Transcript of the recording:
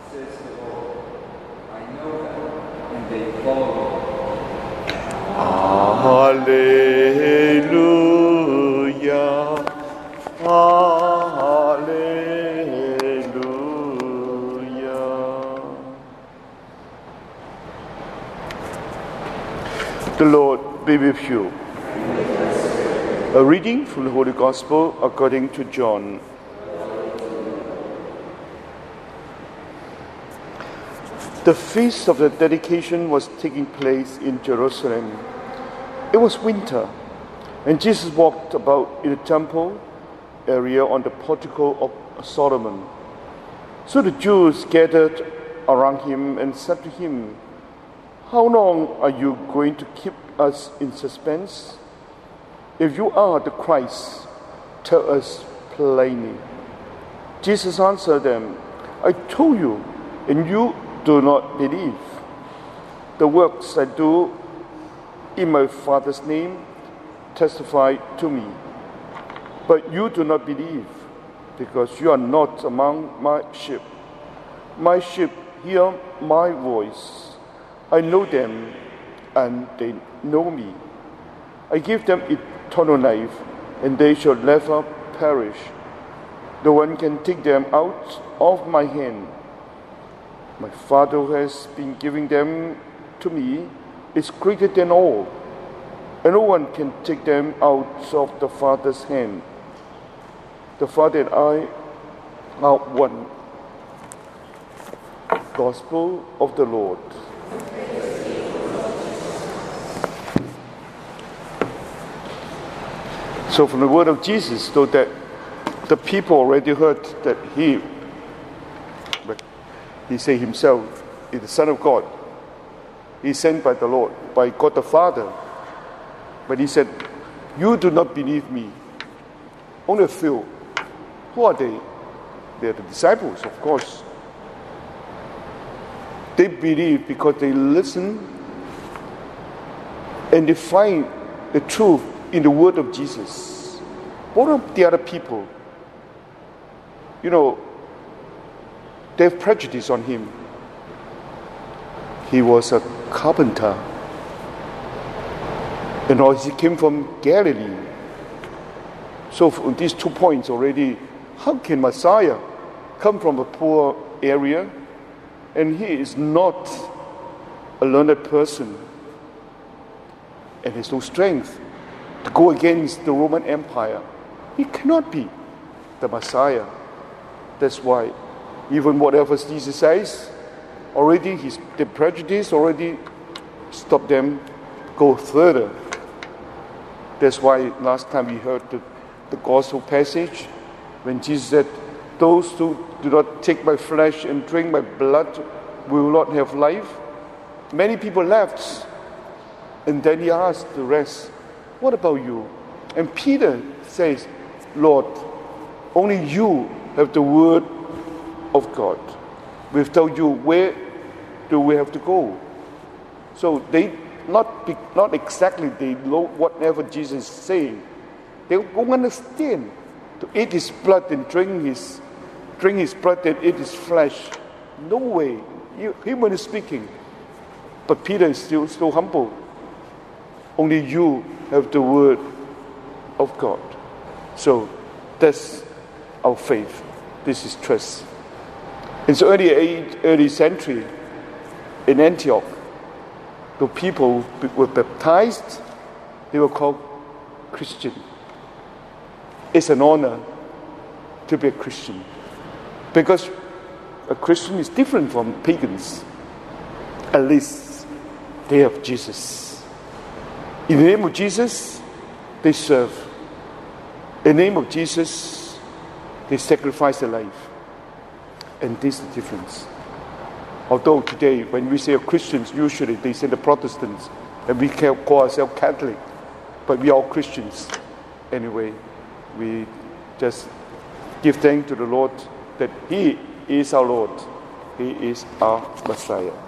says the Lord. I know them, and they follow me. Hallelujah. Hallelujah. The Lord be with you. A reading from the Holy Gospel according to John. The feast of the dedication was taking place in Jerusalem. It was winter, and Jesus walked about in the temple area on the portico of Solomon. So the Jews gathered around him and said to him, "How long are you going to keep us in suspense? If you are the Christ, tell us plainly." Jesus answered them, "I told you, and you do not believe. The works I do in my Father's name testify to me. But you do not believe, because you are not among my sheep. My sheep hear my voice. I know them, and they know me. I give them eternal life, and they shall never perish. No one can take them out of my hand. My Father who has been giving them to me is greater than all, and no one can take them out of the Father's hand. The Father and I are one." Gospel of the Lord. So from the word of Jesus, so that the people already heard that he said himself is the Son of God. He's sent by the Lord, by God the Father. But he said, "You do not believe me." Only a few. Who are they? They are the disciples, of course. They believe because they listen and they find the truth in the word of Jesus. What of the other people? They have prejudice on him. He was a carpenter. And he came from Galilee. So from these 2 points already, how can Messiah come from a poor area and he is not a learned person and has no strength to go against the Roman Empire? He cannot be the Messiah. That's why even whatever Jesus says, already the prejudice already stopped them go further. That's why last time we heard the gospel passage when Jesus said, "Those who do not take my flesh and drink my blood will not have life." Many people left, and then he asked the rest, "What about you?" And Peter says, "Lord, only you have the word of God. Without you, where do we have to go?" So they not exactly they know whatever Jesus is saying. They won't understand. To eat his blood and drink his blood and eat his flesh. No way. Humanly speaking. But Peter is still so humble. Only you have the word of God. So that's our faith. This is trust. In the early century, in Antioch, the people were baptized. They were called Christian. It's an honor to be a Christian, because a Christian is different from pagans. At least they have Jesus. In the name of Jesus, they serve. In the name of Jesus, they sacrifice their life. And this is the difference. Although today, when we say Christians, usually they say the Protestants, and we call ourselves Catholic, but we are all Christians. Anyway, we just give thanks to the Lord that He is our Lord. He is our Messiah.